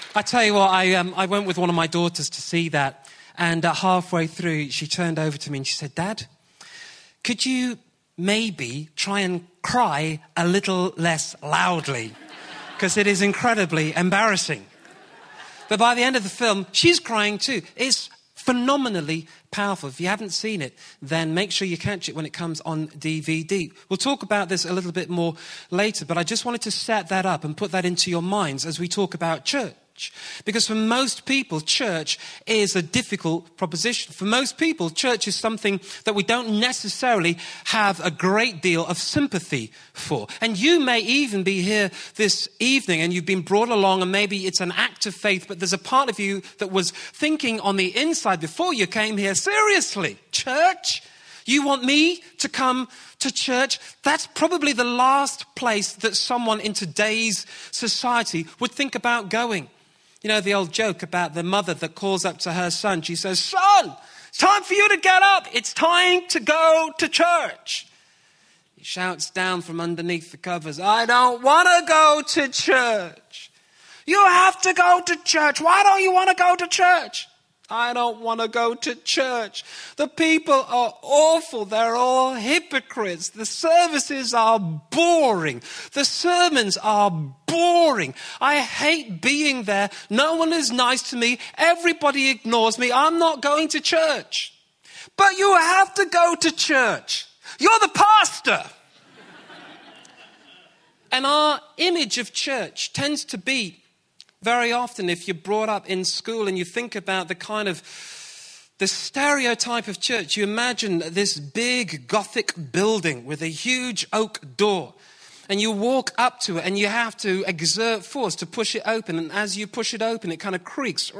I tell you what, I went with one of my daughters to see that, and halfway through, she turned over to me and she said, "Dad, could you maybe try and cry a little less loudly? Because it is incredibly embarrassing." But by the end of the film, she's crying too. It's phenomenally powerful. If you haven't seen it, then make sure you catch it when it comes on DVD. We'll talk about this a little bit more later, but I just wanted to set that up and put that into your minds as we talk about church. Because for most people, church is a difficult proposition. For most people, church is something that we don't necessarily have a great deal of sympathy for. And you may even be here this evening and you've been brought along, and maybe it's an act of faith, but there's a part of you that was thinking on the inside before you came here, seriously, church? You want me to come to church? That's probably the last place that someone in today's society would think about going. You know the old joke about the mother that calls up to her son. She says, "Son, it's time for you to get up. It's time to go to church." He shouts down from underneath the covers, "I don't want to go to church." "You have to go to church. Why don't you want to go to church?" "I don't want to go to church. The people are awful. They're all hypocrites. The services are boring. The sermons are boring. I hate being there. No one is nice to me. Everybody ignores me. I'm not going to church." "But you have to go to church. You're the pastor." And our image of church tends to be, very often, if you're brought up in school and you think about the stereotype of church, you imagine this big Gothic building with a huge oak door. And you walk up to it and you have to exert force to push it open. And as you push it open, it kind of creaks.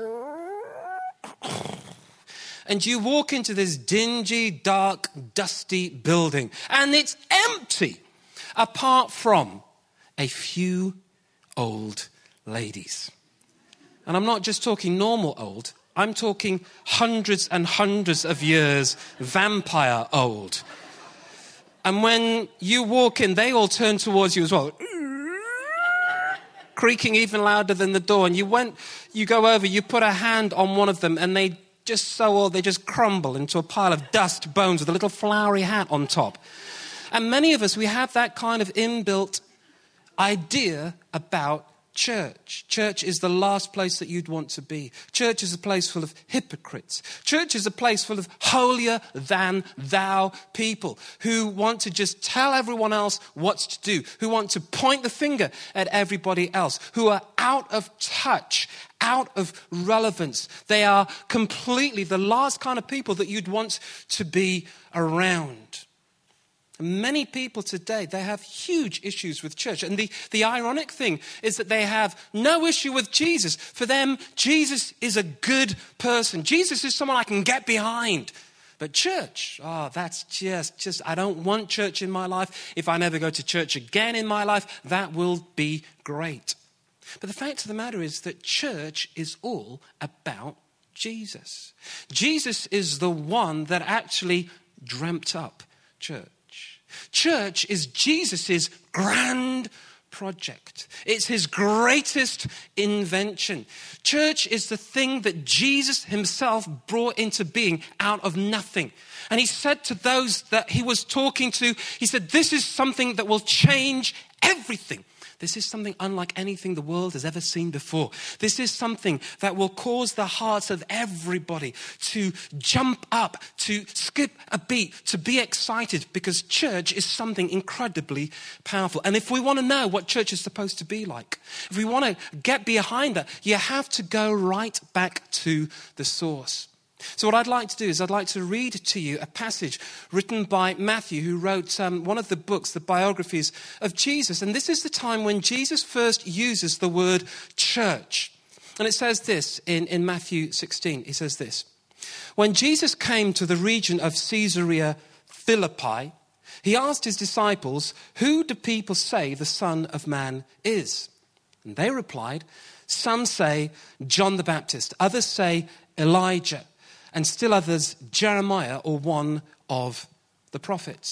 And you walk into this dingy, dark, dusty building. And it's empty, apart from a few old ladies. And I'm not just talking normal old. I'm talking hundreds and hundreds of years vampire old. And when you walk in, they all turn towards you as well, creaking even louder than the door. And you go over, you put a hand on one of them, and they just crumble into a pile of dust bones with a little flowery hat on top. And many of us, we have that kind of inbuilt idea about church. Church is the last place that you'd want to be. Church is a place full of hypocrites. Church is a place full of holier than thou people who want to just tell everyone else what to do, who want to point the finger at everybody else, who are out of touch, out of relevance. They are completely the last kind of people that you'd want to be around. Many people today, they have huge issues with church. And the ironic thing is that they have no issue with Jesus. For them, Jesus is a good person. Jesus is someone I can get behind. But church, that's just, I don't want church in my life. If I never go to church again in my life, that will be great. But the fact of the matter is that church is all about Jesus. Jesus is the one that actually dreamt up church. Church is Jesus' grand project. It's his greatest invention. Church is the thing that Jesus himself brought into being out of nothing. And he said to those that he was talking to, he said, "This is something that will change everything. This is something unlike anything the world has ever seen before. This is something that will cause the hearts of everybody to jump up, to skip a beat, to be excited, because church is something incredibly powerful." And if we want to know what church is supposed to be like, if we want to get behind that, you have to go right back to the source. So what I'd like to do is I'd like to read to you a passage written by Matthew, who wrote one of the books, the biographies of Jesus. And this is the time when Jesus first uses the word church. And it says this in Matthew 16. It says this: "When Jesus came to the region of Caesarea Philippi, he asked his disciples, 'Who do people say the Son of Man is?' And they replied, 'Some say John the Baptist, others say Elijah, and still others, Jeremiah or one of the prophets.'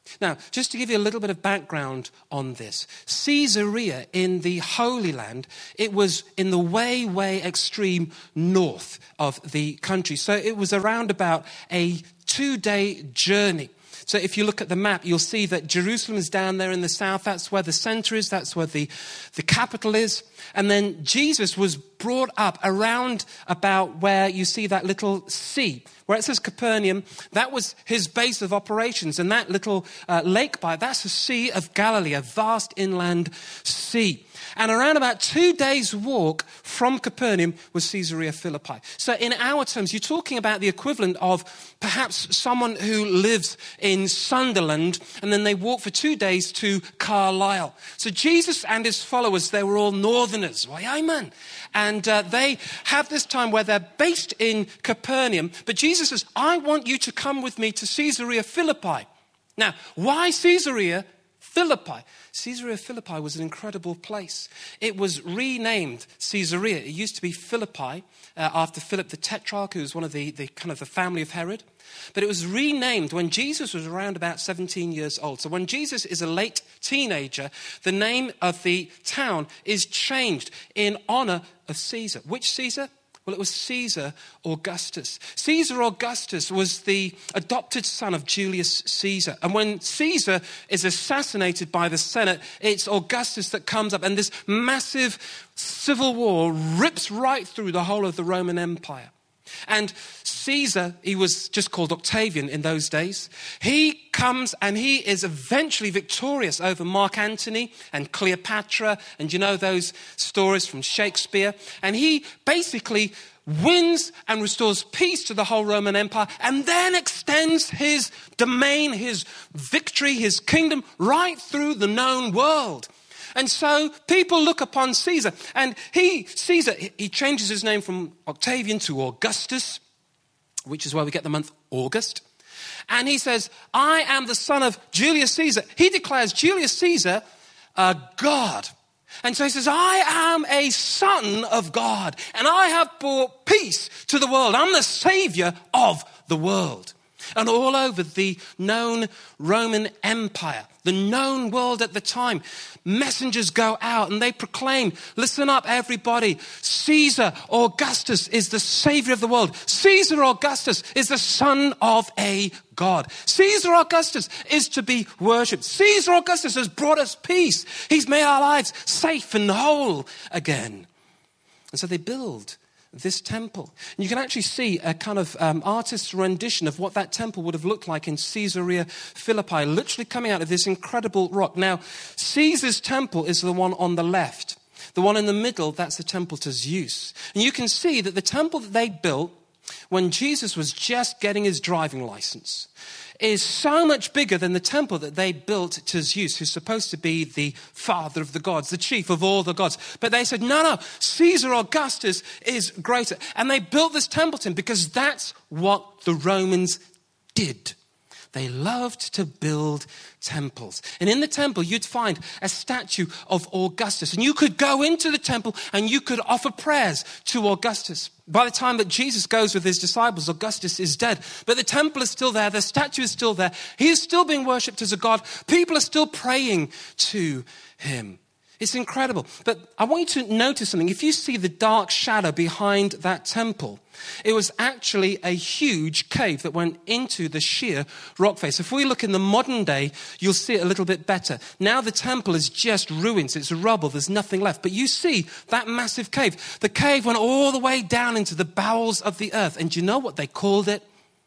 Now, just to give you a little bit of background on this, Caesarea in the Holy Land, it was in the way extreme north of the country. So it was around about a 2-day journey. So if you look at the map, you'll see that Jerusalem is down there in the south. That's where the center is. That's where the capital is. And then Jesus was brought up around about where you see that little sea, where it says Capernaum. That was his base of operations. And that little lake by, that's the Sea of Galilee, a vast inland sea. And around about 2 days' walk from Capernaum was Caesarea Philippi. So in our terms, you're talking about the equivalent of perhaps someone who lives in Sunderland and then they walk for 2 days to Carlisle. So Jesus and his followers, they were all northerners. Why, amen. And they have this time where they're based in Capernaum. But Jesus says, I want you to come with me to Caesarea Philippi. Now, why Caesarea Philippi? Caesarea Philippi was an incredible place. It was renamed Caesarea. It used to be Philippi after Philip the Tetrarch, who was one of the kind of the family of Herod. But it was renamed when Jesus was around about 17 years old. So when Jesus is a late teenager, the name of the town is changed in honor of Caesar. Which Caesar? Well, it was Caesar Augustus. Caesar Augustus was the adopted son of Julius Caesar. And when Caesar is assassinated by the Senate, it's Augustus that comes up. And this massive civil war rips right through the whole of the Roman Empire. And Caesar, he was just called Octavian in those days. He comes and he is eventually victorious over Mark Antony and Cleopatra. And you know those stories from Shakespeare. And he basically wins and restores peace to the whole Roman Empire and then extends his domain, his victory, his kingdom right through the known world. And so people look upon Caesar, and Caesar changes his name from Octavian to Augustus, which is where we get the month August. And he says, I am the son of Julius Caesar. He declares Julius Caesar a god. And so he says, I am a son of God, and I have brought peace to the world. I'm the savior of the world. And all over the known Roman Empire, the known world at the time, messengers go out and they proclaim, listen up everybody, Caesar Augustus is the savior of the world. Caesar Augustus is the son of a God. Caesar Augustus is to be worshipped. Caesar Augustus has brought us peace. He's made our lives safe and whole again. And so they build this temple. And you can actually see a kind of artist's rendition of what that temple would have looked like in Caesarea Philippi, literally coming out of this incredible rock. Now, Caesar's temple is the one on the left. The one in the middle, that's the temple to Zeus. And you can see that the temple that they built when Jesus was just getting his driving license is so much bigger than the temple that they built to Zeus, who's supposed to be the father of the gods, the chief of all the gods. But they said, no, Caesar Augustus is greater. And they built this temple to him because that's what the Romans did. They loved to build temples. And in the temple, you'd find a statue of Augustus. And you could go into the temple and you could offer prayers to Augustus. By the time that Jesus goes with his disciples, Augustus is dead. But the temple is still there. The statue is still there. He is still being worshipped as a god. People are still praying to him. It's incredible. But I want you to notice something. If you see the dark shadow behind that temple, it was actually a huge cave that went into the sheer rock face. If we look in the modern day, you'll see it a little bit better. Now the temple is just ruins. It's rubble. There's nothing left. But you see that massive cave. The cave went all the way down into the bowels of the earth. And do you know what they called it?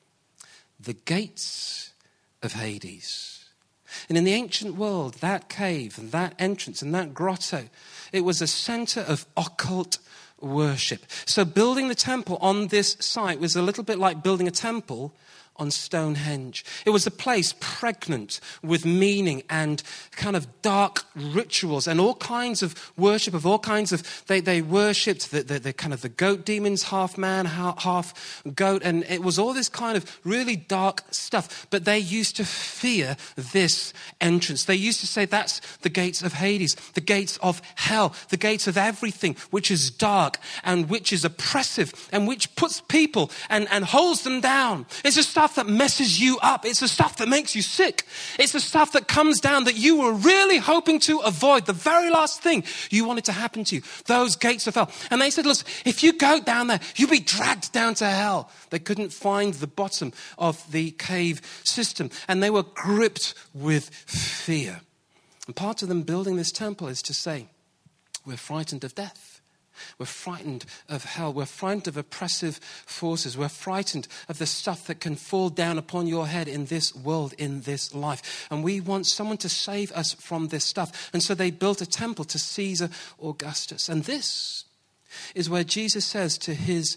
The gates of Hades. And in the ancient world, that cave and that entrance and that grotto, it was a center of occult worship. So building the temple on this site was a little bit like building a temple on Stonehenge. It was a place pregnant with meaning and kind of dark rituals and all kinds of worship of all kinds of, they worshipped the kind of the goat demons, half man, half goat. And it was all this kind of really dark stuff. But they used to fear this entrance. They used to say that's the gates of Hades, the gates of hell, the gates of everything which is dark and which is oppressive and which puts people and holds them down. It's just stuff that messes you up. It's the stuff that makes you sick. It's the stuff that comes down that you were really hoping to avoid. The very last thing you wanted to happen to you. Those gates of hell. And they said, listen, if you go down there, you'll be dragged down to hell. They couldn't find the bottom of the cave system. And they were gripped with fear. And part of them building this temple is to say, we're frightened of death. We're frightened of hell. We're frightened of oppressive forces. We're frightened of the stuff that can fall down upon your head in this world, in this life. And we want someone to save us from this stuff. And so they built a temple to Caesar Augustus. And this is where Jesus says to his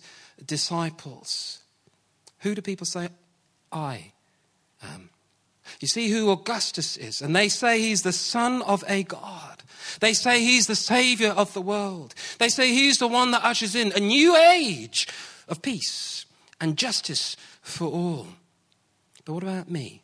disciples, who do people say I am? You see who Augustus is. And they say he's the son of a god. They say he's the savior of the world. They say he's the one that ushers in a new age of peace and justice for all. But what about me?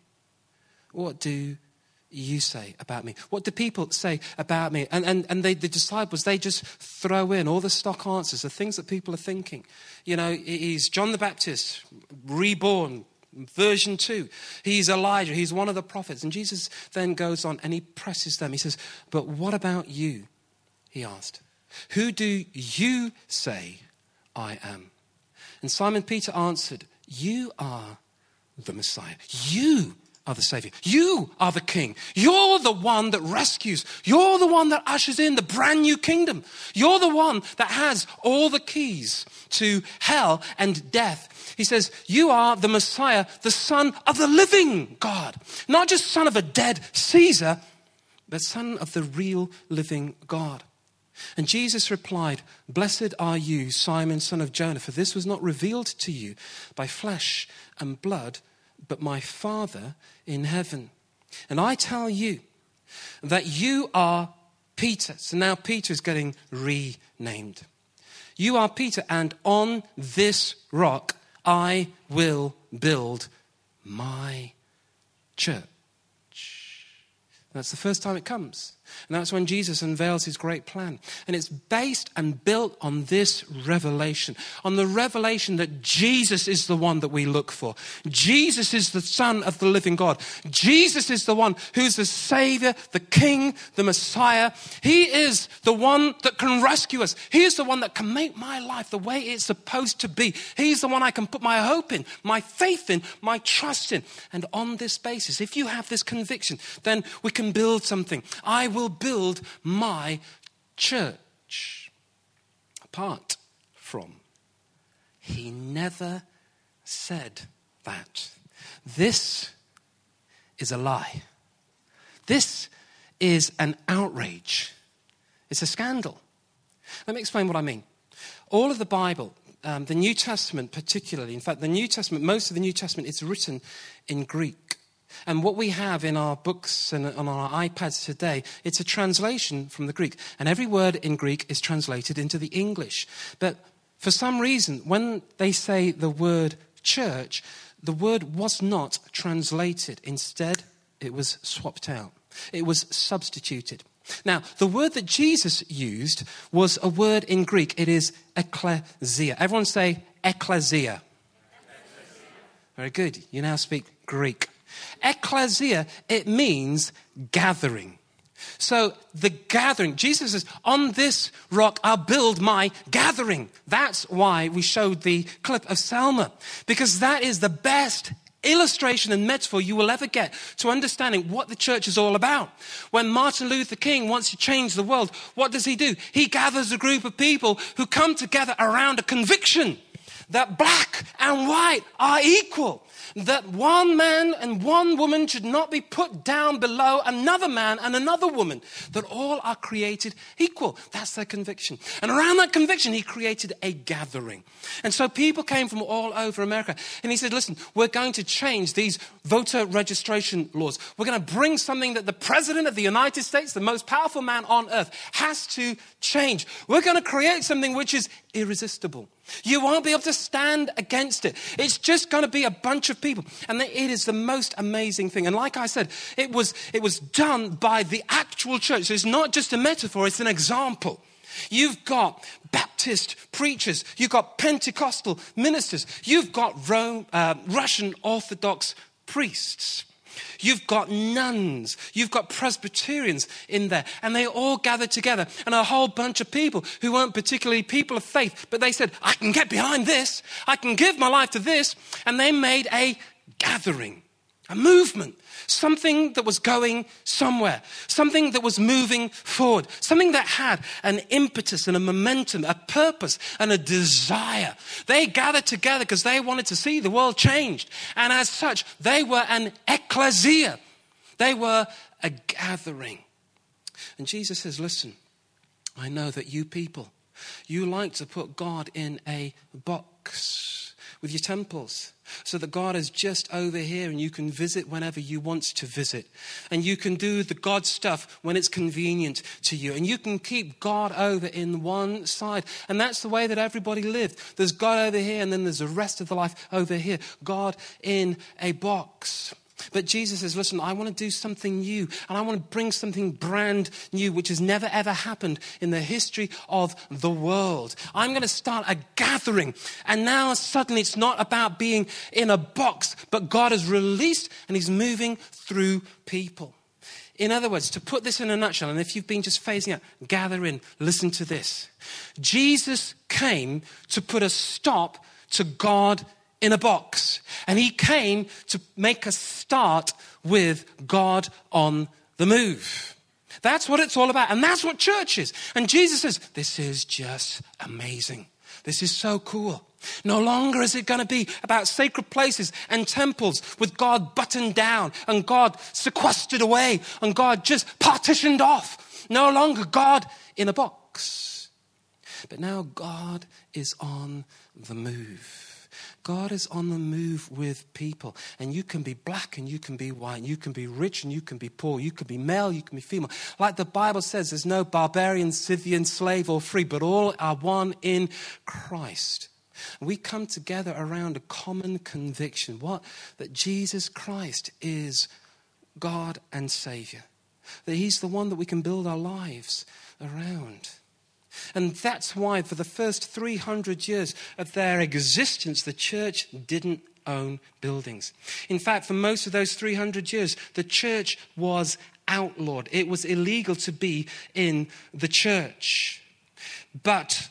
What do you say about me? What do people say about me? And the disciples, they just throw in all the stock answers, the things that people are thinking. You know, he's John the Baptist, reborn, version 2. He's Elijah. He's one of the prophets. And Jesus then goes on and he presses them. He says, but what about you? He asked. Who do you say I am? And Simon Peter answered, you are the Messiah. You are the Savior. You are the King. You're the one that rescues. You're the one that ushers in the brand new kingdom. You're the one that has all the keys to hell and death. He says, you are the Messiah, the Son of the living God. Not just son of a dead Caesar, but son of the real living God. And Jesus replied, blessed are you, Simon, son of Jonah, for this was not revealed to you by flesh and blood, but my Father in heaven. And I tell you that you are Peter. So now Peter is getting renamed. You are Peter, and on this rock I will build my church. That's the first time it comes. And that's when Jesus unveils his great plan. And it's based and built on this revelation. On the revelation that Jesus is the one that we look for. Jesus is the Son of the living God. Jesus is the one who's the Savior, the King, the Messiah. He is the one that can rescue us. He is the one that can make my life the way it's supposed to be. He's the one I can put my hope in, my faith in, my trust in. And on this basis, if you have this conviction, then we can build something. I will build my church. Apart from, he never said that. This is a lie. This is an outrage. It's a scandal. Let me explain what I mean. All of the Bible, the New Testament particularly, in fact, the New Testament, most of the New Testament is written in Greek. And what we have in our books and on our iPads today, it's a translation from the Greek. And every word in Greek is translated into the English. But for some reason, when they say the word church, the word was not translated. Instead, it was swapped out. It was substituted. Now, the word that Jesus used was a word in Greek. It is ekklesia. Everyone say ekklesia. Very good. You now speak Greek. Ekklesia, it means gathering. So the gathering, Jesus says, on this rock I'll build my gathering. That's why we showed the clip of Selma, because that is the best illustration and metaphor you will ever get to understanding what the church is all about. When Martin Luther King wants to change the world, what does he do? He gathers a group of people who come together around a conviction that black and white are equal. That one man and one woman should not be put down below another man and another woman. That all are created equal. That's their conviction. And around that conviction, he created a gathering. And so people came from all over America. And he said, listen, we're going to change these voter registration laws. We're going to bring something that the president of the United States, the most powerful man on earth, has to change. We're going to create something which is irresistible. You won't be able to stand against it. It's just going to be a bunch of people. And it is the most amazing thing. And like I said, it was done by the actual church. So it's not just a metaphor, it's an example. You've got Baptist Baptist preachers. You've got Pentecostal ministers. You've got Russian Orthodox priests. You've got nuns. You've got Presbyterians in there. And they all gathered together. And a whole bunch of people who weren't particularly people of faith. But they said, I can get behind this. I can give my life to this. And they made a gathering, a movement. Something that was going somewhere. Something that was moving forward. Something that had an impetus and a momentum, a purpose and a desire. They gathered together because they wanted to see the world changed. And as such, they were an ecclesia. They were a gathering. And Jesus says, listen, I know that you people, you like to put God in a box with your temples. So that God is just over here and you can visit whenever you want to visit. And you can do the God stuff when it's convenient to you. And you can keep God over in one side. And that's the way that everybody lived. There's God over here and then there's the rest of the life over here. God in a box. But Jesus says, listen, I want to do something new. And I want to bring something brand new, which has never, ever happened in the history of the world. I'm going to start a gathering. And now suddenly it's not about being in a box, but God has released and he's moving through people. In other words, to put this in a nutshell, and if you've been just phasing out, gather in, listen to this. Jesus came to put a stop to God in a box. And he came to make us start with God on the move. That's what it's all about. And that's what church is. And Jesus says, this is just amazing. This is so cool. No longer is it going to be about sacred places and temples with God buttoned down and God sequestered away and God just partitioned off. No longer God in a box. But now God is on the move. God is on the move with people. And you can be black and you can be white. You can be rich and you can be poor. You can be male, you can be female. Like the Bible says, there's no barbarian, Scythian, slave or free, but all are one in Christ. We come together around a common conviction. What? That Jesus Christ is God and Savior. That he's the one that we can build our lives around. And that's why for the first 300 years of their existence, the church didn't own buildings. In fact, for most of those 300 years, the church was outlawed. It was illegal to be in the church. But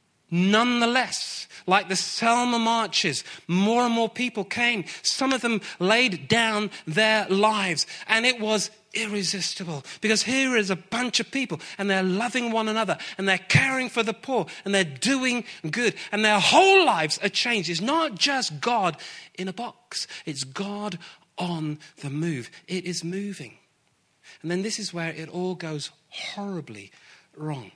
nonetheless, like the Selma marches, more and more people came. Some of them laid down their lives, and it was irresistible, because here is a bunch of people and they're loving one another and they're caring for the poor and they're doing good and their whole lives are changed. It's not just God in a box. It's God on the move. It is moving. And then this is where it all goes horribly wrong.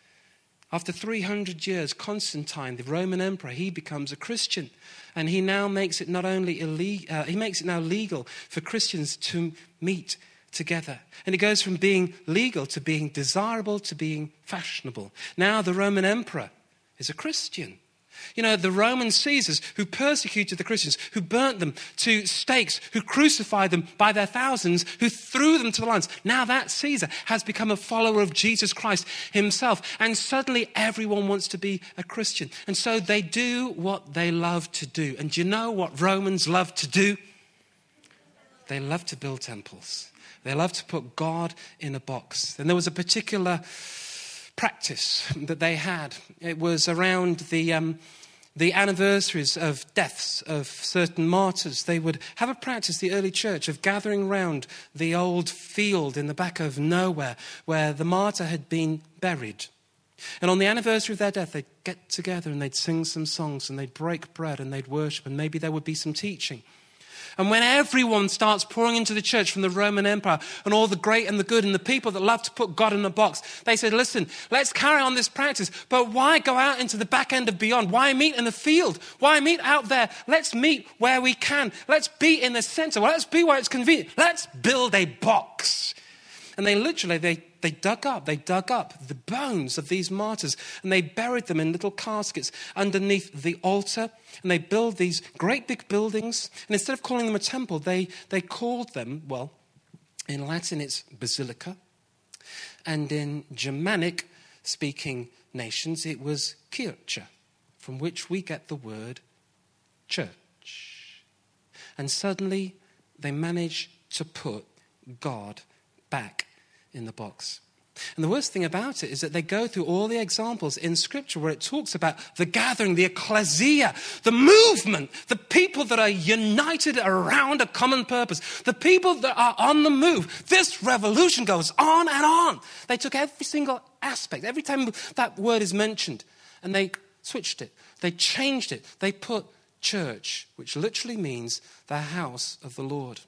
After 300 years, Constantine, the Roman emperor, he becomes a Christian. And he now makes it not only illegal, he makes it now legal for Christians to meet together. And it goes from being legal to being desirable to being fashionable. Now the Roman emperor is a Christian. You know, the Roman Caesars who persecuted the Christians, who burnt them to stakes, who crucified them by their thousands, who threw them to the lions. Now that Caesar has become a follower of Jesus Christ himself. And suddenly everyone wants to be a Christian. And so they do what they love to do. And do you know what Romans love to do? They love to build temples. They love to put God in a box. And there was a particular practice that they had. It was around the anniversaries of deaths of certain martyrs. They would have a practice, the early church, of gathering round the old field in the back of nowhere where the martyr had been buried. And on the anniversary of their death, they'd get together and they'd sing some songs and they'd break bread and they'd worship, and maybe there would be some teaching. And when everyone starts pouring into the church from the Roman Empire and all the great and the good and the people that love to put God in a box, they said, listen, let's carry on this practice, but why go out into the back end of beyond? Why meet in the field? Why meet out there? Let's meet where we can. Let's be in the center. Well, let's be where it's convenient. Let's build a box. And they literally, they dug up the bones of these martyrs and they buried them in little caskets underneath the altar. And they build these great big buildings. And instead of calling them a temple, they called them, well, in Latin it's basilica. And in Germanic, speaking nations, it was Kirche, from which we get the word church. And suddenly they manage to put God back in the box. And the worst thing about it is that they go through all the examples in Scripture where it talks about the gathering, the ecclesia, the movement, the people that are united around a common purpose, the people that are on the move. This revolution goes on and on. They took every single aspect, every time that word is mentioned, and they switched it. They changed it. They put church, which literally means the house of the Lord.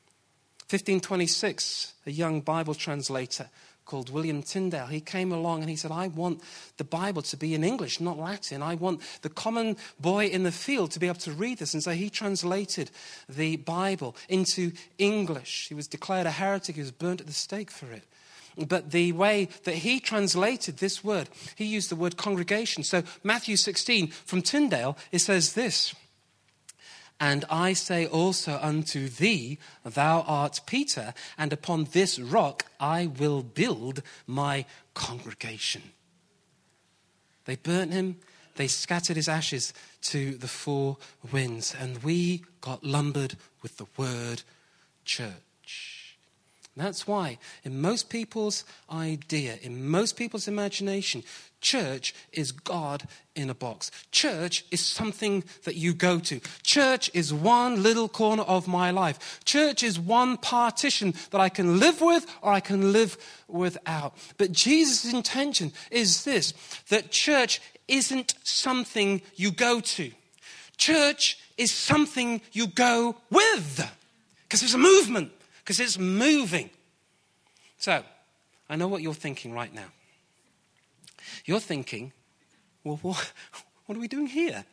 1526, a young Bible translator called William Tyndale, he came along and he said, I want the Bible to be in English, not Latin. I want the common boy in the field to be able to read this. And so he translated the Bible into English. He was declared a heretic. He was burnt at the stake for it. But the way that he translated this word, he used the word congregation. So Matthew 16 from Tyndale, it says this, and I say also unto thee, thou art Peter, and upon this rock I will build my congregation. They burnt him, they scattered his ashes to the four winds, and we got lumbered with the word church. That's why, in most people's idea, in most people's imagination, church is God in a box. Church is something that you go to. Church is one little corner of my life. Church is one partition that I can live with or I can live without. But Jesus' intention is this, that church isn't something you go to. Church is something you go with. Because there's a movement. Because it's moving. So, I know what you're thinking right now. You're thinking, well, what are we doing here?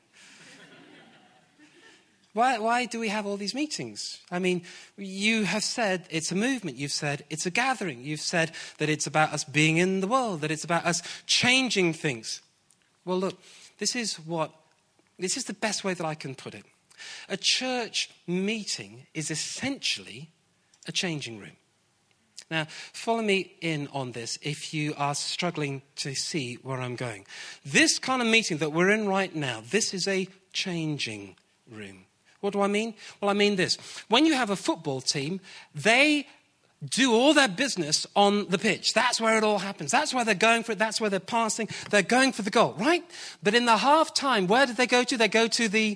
Why do we have all these meetings? I mean, you have said it's a movement. You've said it's a gathering. You've said that it's about us being in the world, that it's about us changing things. Well, look, this is the best way that I can put it. A church meeting is essentially a changing room. Now, follow me in on this if you are struggling to see where I'm going. This kind of meeting that we're in right now, this is a changing room. What do I mean? Well, I mean this. When you have a football team, they do all their business on the pitch. That's where it all happens. That's where they're going for it. That's where they're passing. They're going for the goal, right? But in the half time, where did they go to? They go to the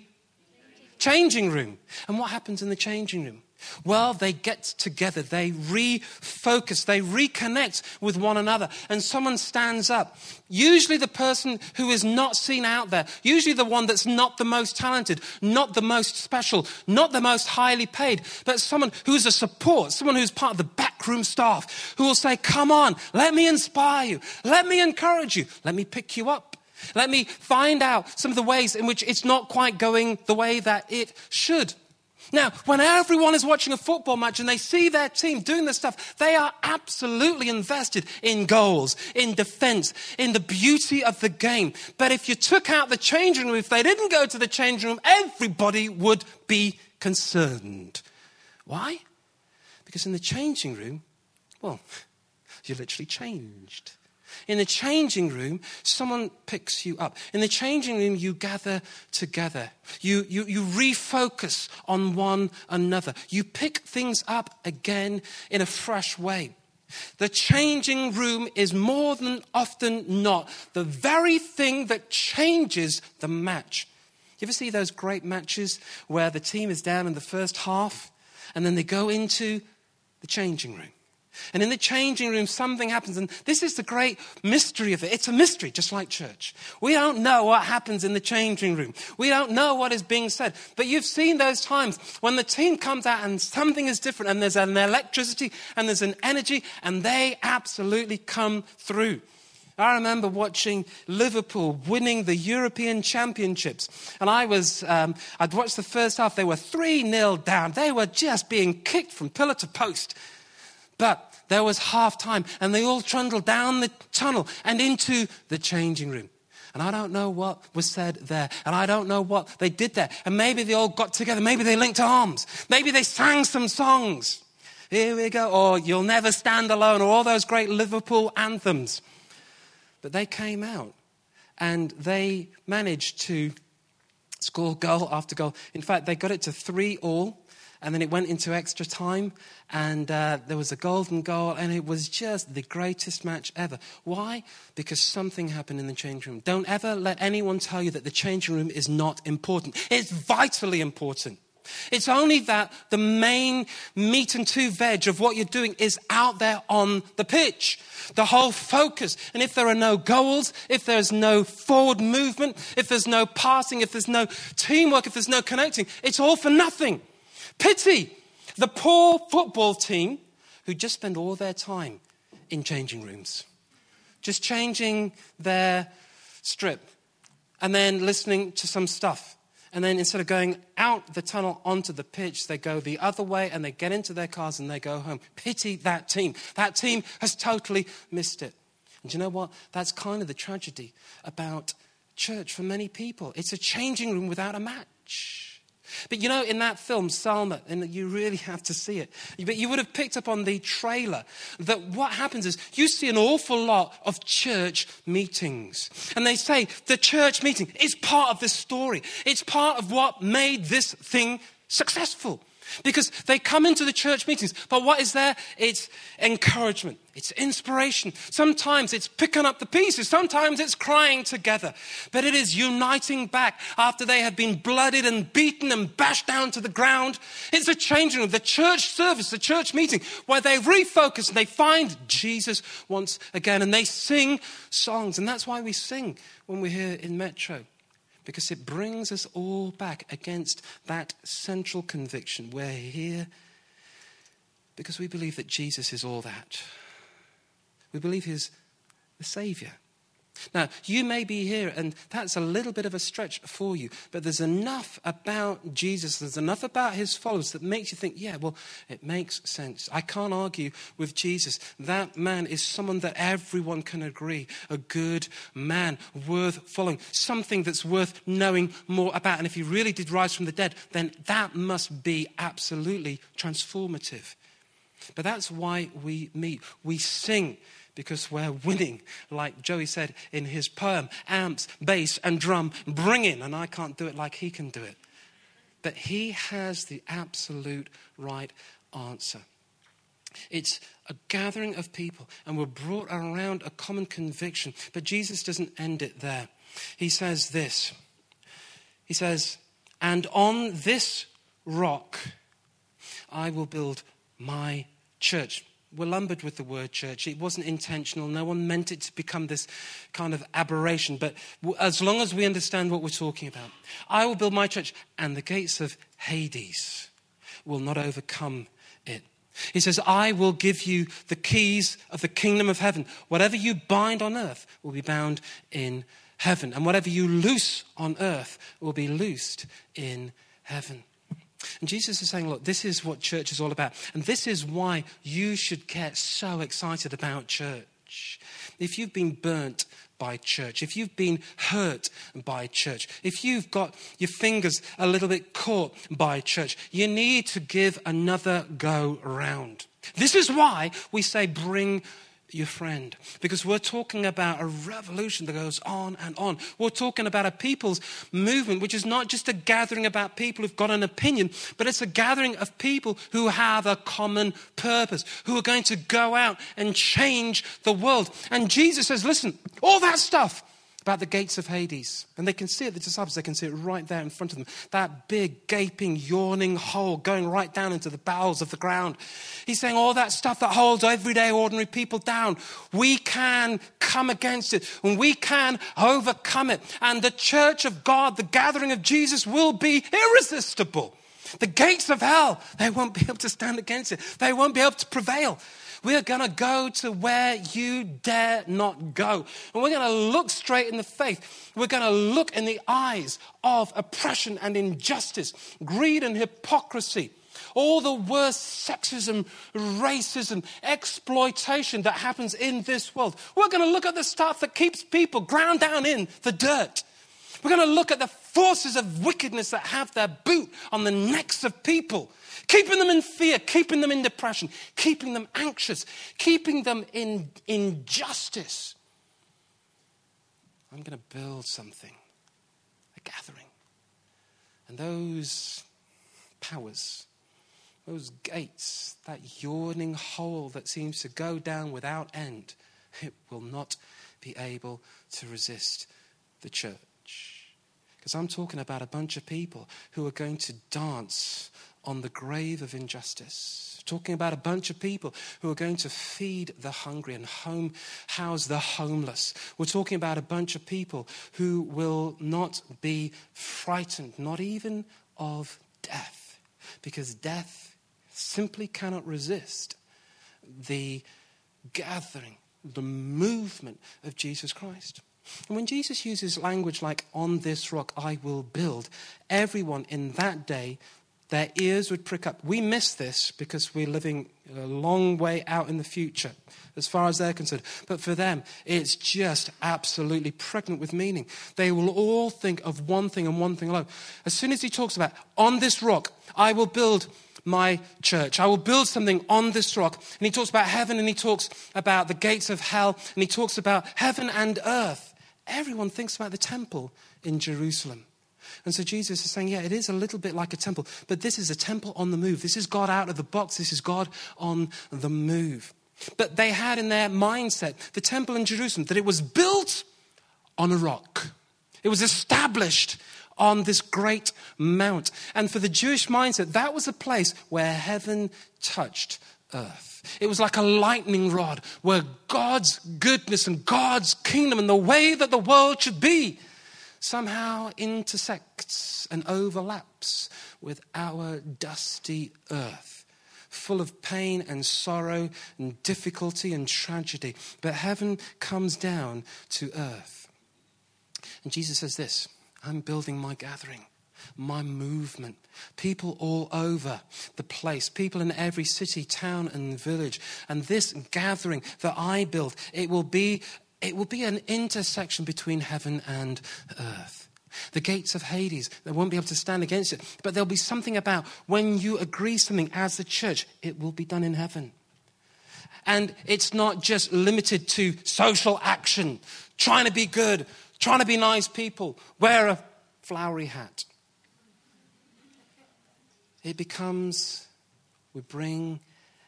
changing room. And what happens in the changing room? Well, they get together, they refocus, they reconnect with one another, and someone stands up. Usually the person who is not seen out there, usually the one that's not the most talented, not the most special, not the most highly paid, but someone who's a support, someone who's part of the backroom staff, who will say, come on, let me inspire you, let me encourage you, let me pick you up. Let me find out some of the ways in which it's not quite going the way that it should. Now, when everyone is watching a football match and they see their team doing this stuff, they are absolutely invested in goals, in defense, in the beauty of the game. But if you took out the changing room, if they didn't go to the changing room, everybody would be concerned. Why? Because in the changing room, well, you're literally changed. In the changing room, someone picks you up. In the changing room, you gather together. You refocus on one another. You pick things up again in a fresh way. The changing room is more than often not the very thing that changes the match. You ever see those great matches where the team is down in the first half and then they go into the changing room? And in the changing room, something happens. And this is the great mystery of it. It's a mystery, just like church. We don't know what happens in the changing room. We don't know what is being said. But you've seen those times when the team comes out and something is different. And there's an electricity and there's an energy. And they absolutely come through. I remember watching Liverpool winning the European Championships. And I'd watched the first half. They were 3-0 down. They were just being kicked from pillar to post. But there was half time and they all trundled down the tunnel and into the changing room. And I don't know what was said there. And I don't know what they did there. And maybe they all got together. Maybe they linked arms. Maybe they sang some songs. Here we go. Or You'll Never Stand Alone. Or all those great Liverpool anthems. But they came out and they managed to score goal after goal. In fact, they got it to 3-3. And then it went into extra time, and there was a golden goal, and it was just the greatest match ever. Why? Because something happened in the changing room. Don't ever let anyone tell you that the changing room is not important. It's vitally important. It's only that the main meat and two veg of what you're doing is out there on the pitch. The whole focus. And if there are no goals, if there's no forward movement, if there's no passing, if there's no teamwork, if there's no connecting, it's all for nothing. Pity the poor football team who just spend all their time in changing rooms, just changing their strip and then listening to some stuff. And then instead of going out the tunnel onto the pitch, they go the other way and they get into their cars and they go home. Pity that team. That team has totally missed it. And you know what? That's kind of the tragedy about church for many people. It's a changing room without a match. But you know, in that film, Salma, and you really have to see it, but you would have picked up on the trailer that what happens is you see an awful lot of church meetings. And they say the church meeting is part of this story. It's part of what made this thing successful. Because they come into the church meetings, but what is there? It's encouragement. It's inspiration. Sometimes it's picking up the pieces. Sometimes it's crying together. But it is uniting back after they have been blooded and beaten and bashed down to the ground. It's a changing of the church service, the church meeting, where they refocus and they find Jesus once again. And they sing songs. And that's why we sing when we're here in Metro. Because it brings us all back against that central conviction. We're here because we believe that Jesus is all that. We believe he's the Savior. Now, you may be here, and that's a little bit of a stretch for you, but there's enough about Jesus, there's enough about his followers that makes you think, yeah, well, it makes sense. I can't argue with Jesus. That man is someone that everyone can agree, a good man, worth following, something that's worth knowing more about. And if he really did rise from the dead, then that must be absolutely transformative. But that's why we meet. We sing because we're winning, like Joey said in his poem, amps, bass and drum, bring in. And I can't do it like he can do it. But he has the absolute right answer. It's a gathering of people and we're brought around a common conviction. But Jesus doesn't end it there. He says this. He says, and on this rock I will build my church. We're lumbered with the word church. It wasn't intentional. No one meant it to become this kind of aberration. But as long as we understand what we're talking about, I will build my church and the gates of Hades will not overcome it. He says, I will give you the keys of the kingdom of heaven. Whatever you bind on earth will be bound in heaven. And whatever you loose on earth will be loosed in heaven. And Jesus is saying, look, this is what church is all about. And this is why you should get so excited about church. If you've been burnt by church, if you've been hurt by church, if you've got your fingers a little bit caught by church, you need to give another go round. This is why we say bring your friend, because we're talking about a revolution that goes on and on. We're talking about a people's movement, which is not just a gathering about people who've got an opinion, but it's a gathering of people who have a common purpose, who are going to go out and change the world. And Jesus says, listen, all that stuff about the gates of Hades. And they can see it, the disciples, they can see it right there in front of them. That big, gaping, yawning hole going right down into the bowels of the ground. He's saying all that stuff that holds everyday, ordinary people down. We can come against it and we can overcome it. And the church of God, the gathering of Jesus, will be irresistible. The gates of hell, they won't be able to stand against it. They won't be able to prevail. We're going to go to where you dare not go. And we're going to look straight in the face. We're going to look in the eyes of oppression and injustice, greed and hypocrisy, all the worst sexism, racism, exploitation that happens in this world. We're going to look at the stuff that keeps people ground down in the dirt. We're going to look at the forces of wickedness that have their boot on the necks of people, keeping them in fear, keeping them in depression, keeping them anxious, keeping them in injustice. I'm going to build something, a gathering. And those powers, those gates, that yawning hole that seems to go down without end, it will not be able to resist the church. Because I'm talking about a bunch of people who are going to dance on the grave of injustice. Talking about a bunch of people who are going to feed the hungry and house the homeless. We're talking about a bunch of people who will not be frightened, not even of death. Because death simply cannot resist the gathering, the movement of Jesus Christ. And when Jesus uses language like, on this rock I will build, everyone in that day, their ears would prick up. We miss this because we're living a long way out in the future as far as they're concerned. But for them, it's just absolutely pregnant with meaning. They will all think of one thing and one thing alone. As soon as he talks about, on this rock, I will build my church. I will build something on this rock. And he talks about heaven, and he talks about the gates of hell, and he talks about heaven and earth. Everyone thinks about the temple in Jerusalem. And so Jesus is saying, yeah, it is a little bit like a temple, but this is a temple on the move. This is God out of the box. This is God on the move. But they had in their mindset, the temple in Jerusalem, that it was built on a rock. It was established on this great mount. And for the Jewish mindset, that was a place where heaven touched earth. It was like a lightning rod where God's goodness and God's kingdom and the way that the world should be somehow intersects and overlaps with our dusty earth, full of pain and sorrow and difficulty and tragedy. But heaven comes down to earth. And Jesus says this, I'm building my gathering, my movement. People all over the place, people in every city, town and village. And this gathering that I build, it will be an intersection between heaven and earth. The gates of Hades, they won't be able to stand against it. But there'll be something about when you agree something as the church, it will be done in heaven. And it's not just limited to social action, trying to be good, trying to be nice people, wear a flowery hat. It becomes, we bring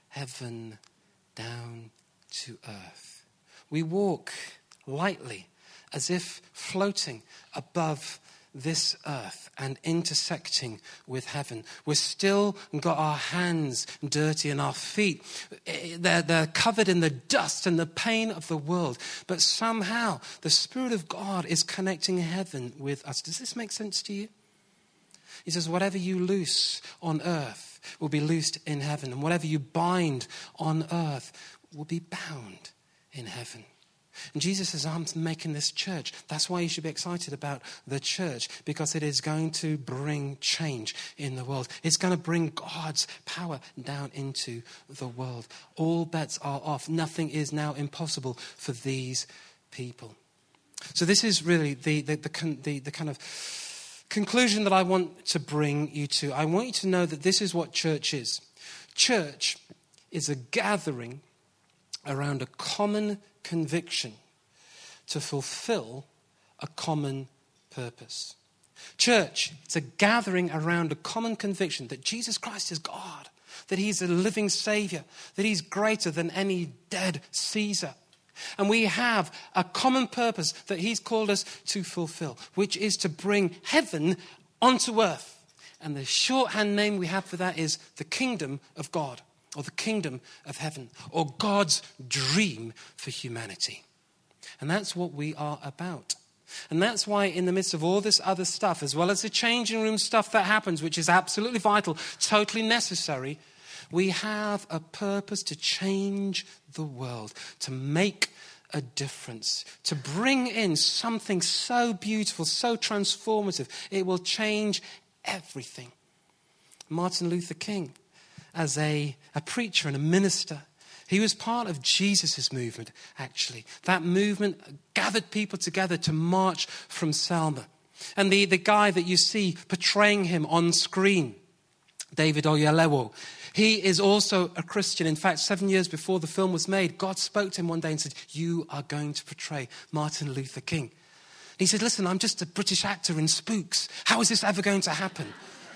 heaven down to earth. We walk lightly as if floating above this earth and intersecting with heaven. We've still got our hands dirty and our feet, they're covered in the dust and the pain of the world. But somehow the Spirit of God is connecting heaven with us. Does this make sense to you? He says, whatever you loose on earth will be loosed in heaven. And whatever you bind on earth will be bound in heaven. And Jesus says, I'm making this church. That's why you should be excited about the church, because it is going to bring change in the world. It's going to bring God's power down into the world. All bets are off. Nothing is now impossible for these people. So this is really the kind of conclusion that I want to bring you to. I want you to know that this is what church is. Church is a gathering around a common conviction to fulfill a common purpose. Church, it's a gathering around a common conviction that Jesus Christ is God, that he's a living Savior, that he's greater than any dead Caesar. And we have a common purpose that he's called us to fulfill, which is to bring heaven onto earth. And the shorthand name we have for that is the kingdom of God, or the kingdom of heaven, or God's dream for humanity. And that's what we are about. And that's why in the midst of all this other stuff, as well as the changing room stuff that happens, which is absolutely vital, totally necessary, we have a purpose to change the world, to make a difference, to bring in something so beautiful, so transformative. It will change everything. Martin Luther King, as a preacher and a minister, he was part of Jesus' movement, actually. That movement gathered people together to march from Selma. And the guy that you see portraying him on screen, David Oyelowo, he is also a Christian. In fact, 7 years before the film was made, God spoke to him one day and said, you are going to portray Martin Luther King. He said, listen, I'm just a British actor in Spooks. How is this ever going to happen?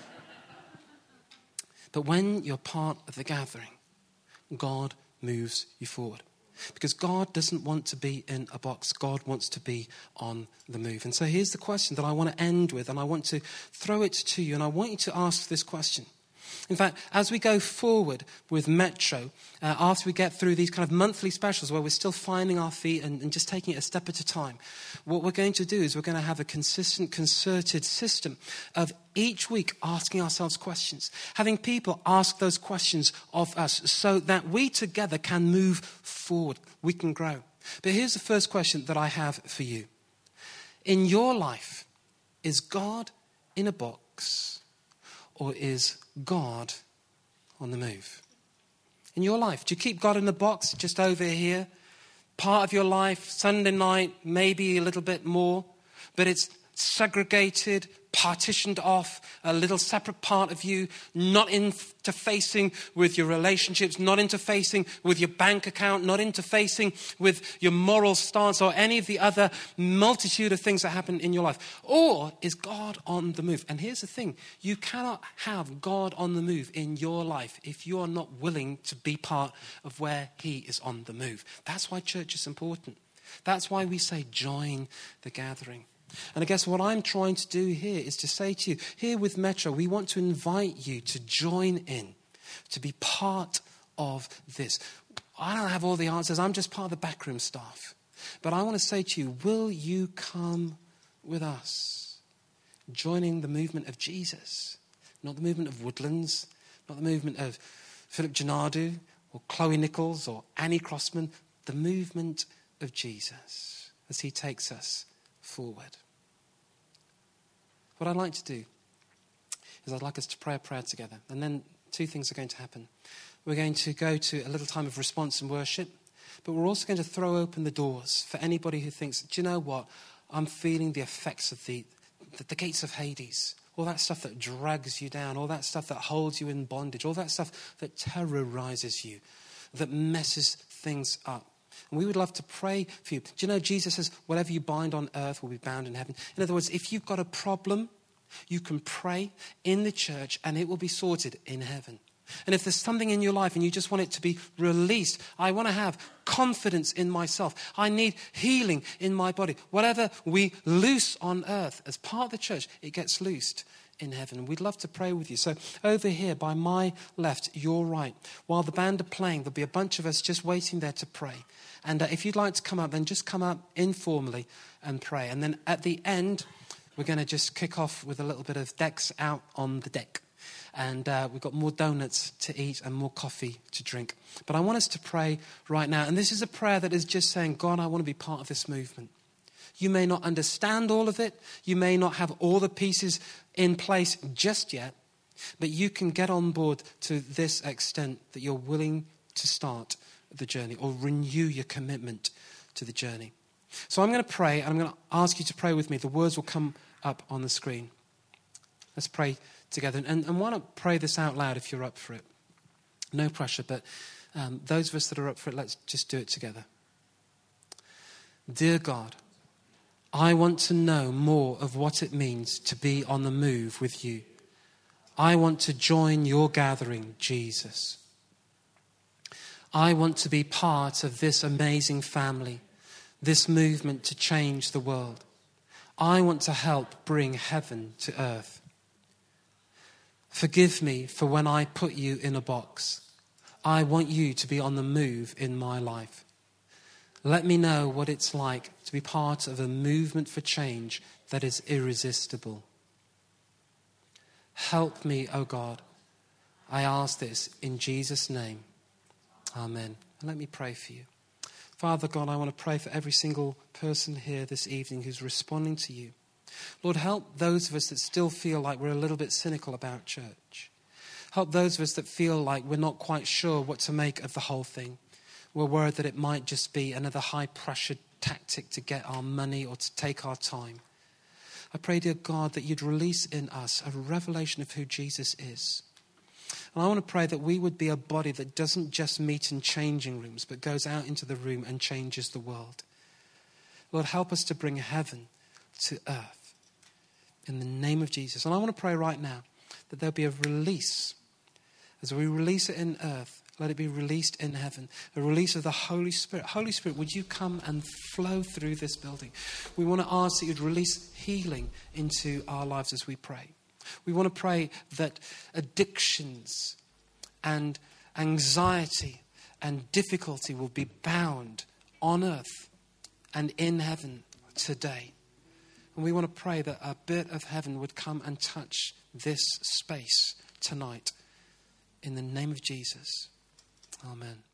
But when you're part of the gathering, God moves you forward. Because God doesn't want to be in a box. God wants to be on the move. And so here's the question that I want to end with, and I want to throw it to you, and I want you to ask this question. In fact, as we go forward with Metro, after we get through these kind of monthly specials where we're still finding our feet and just taking it a step at a time, what we're going to do is we're going to have a consistent, concerted system of each week asking ourselves questions, having people ask those questions of us so that we together can move forward, we can grow. But here's the first question that I have for you. In your life, is God in a box? Or is God on the move? In your life, do you keep God in the box just over here? Part of your life, Sunday night, maybe a little bit more, but it's segregated, partitioned off, a little separate part of you, not interfacing with your relationships, not interfacing with your bank account, not interfacing with your moral stance or any of the other multitude of things that happen in your life? Or is God on the move? And here's the thing, you cannot have God on the move in your life if you are not willing to be part of where he is on the move. That's why church is important. That's why we say join the gathering. And I guess what I'm trying to do here is to say to you, here with Metro, we want to invite you to join in, to be part of this. I don't have all the answers. I'm just part of the backroom staff. But I want to say to you, will you come with us? Joining the movement of Jesus, not the movement of Woodlands, not the movement of Philip Gennady or Chloe Nichols or Annie Crossman, the movement of Jesus as he takes us forward. What I'd like to do is I'd like us to pray a prayer together. And then two things are going to happen. We're going to go to a little time of response and worship, but we're also going to throw open the doors for anybody who thinks, do you know what? I'm feeling the effects of the gates of Hades. All that stuff that drags you down, all that stuff that holds you in bondage, all that stuff that terrorizes you, that messes things up. And we would love to pray for you. Do you know Jesus says, whatever you bind on earth will be bound in heaven. In other words, if you've got a problem, you can pray in the church and it will be sorted in heaven. And if there's something in your life and you just want it to be released, I want to have confidence in myself. I need healing in my body. Whatever we loose on earth as part of the church, it gets loosed in heaven. We'd love to pray with you. So over here by my left, your right, while the band are playing, there'll be a bunch of us just waiting there to pray. And if you'd like to come up, then just come up informally and pray. And then at the end, we're going to just kick off with a little bit of decks out on the deck. And we've got more donuts to eat and more coffee to drink. But I want us to pray right now. And this is a prayer that is just saying, God, I want to be part of this movement. You may not understand all of it. You may not have all the pieces in place just yet. But you can get on board to this extent that you're willing to start the journey or renew your commitment to the journey. So I'm going to pray, and I'm going to ask you to pray with me. The words will come up on the screen. Let's pray together. And why not pray this out loud if you're up for it? No pressure, but those of us that are up for it, let's just do it together. Dear God, I want to know more of what it means to be on the move with you. I want to join your gathering, Jesus. I want to be part of this amazing family, this movement to change the world. I want to help bring heaven to earth. Forgive me for when I put you in a box. I want you to be on the move in my life. Let me know what it's like to be part of a movement for change that is irresistible. Help me, O God. I ask this in Jesus' name. Amen. And let me pray for you. Father God, I want to pray for every single person here this evening who's responding to you. Lord, help those of us that still feel like we're a little bit cynical about church. Help those of us that feel like we're not quite sure what to make of the whole thing. We're worried that it might just be another high-pressure tactic to get our money or to take our time. I pray, dear God, that you'd release in us a revelation of who Jesus is. And I want to pray that we would be a body that doesn't just meet in changing rooms, but goes out into the room and changes the world. Lord, help us to bring heaven to earth. In the name of Jesus. And I want to pray right now that there'll be a release. As we release it in earth, let it be released in heaven. A release of the Holy Spirit. Holy Spirit, would you come and flow through this building? We want to ask that you'd release healing into our lives as we pray. We want to pray that addictions and anxiety and difficulty will be bound on earth and in heaven today. And we want to pray that a bit of heaven would come and touch this space tonight. In the name of Jesus. Amen.